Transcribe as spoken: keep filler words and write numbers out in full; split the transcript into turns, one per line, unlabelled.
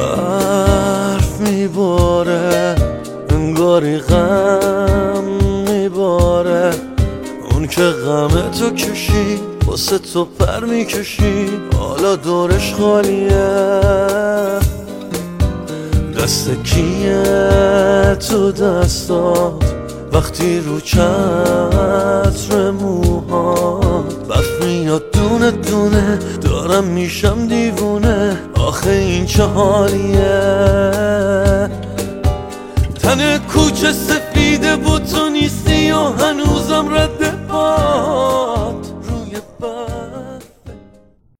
برف میباره انگاری غم میباره، اون که غم تو کشی واسه تو پر میکشی، حالا دورش خالیه. دست کیه تو دستات وقتی رو چتر موهات بف میاد دونه دونه، دارم میشم دیوونه، آخه این چه حالیه. تن کوچه سفیده بود تو نیستی و هنوزم رد پا،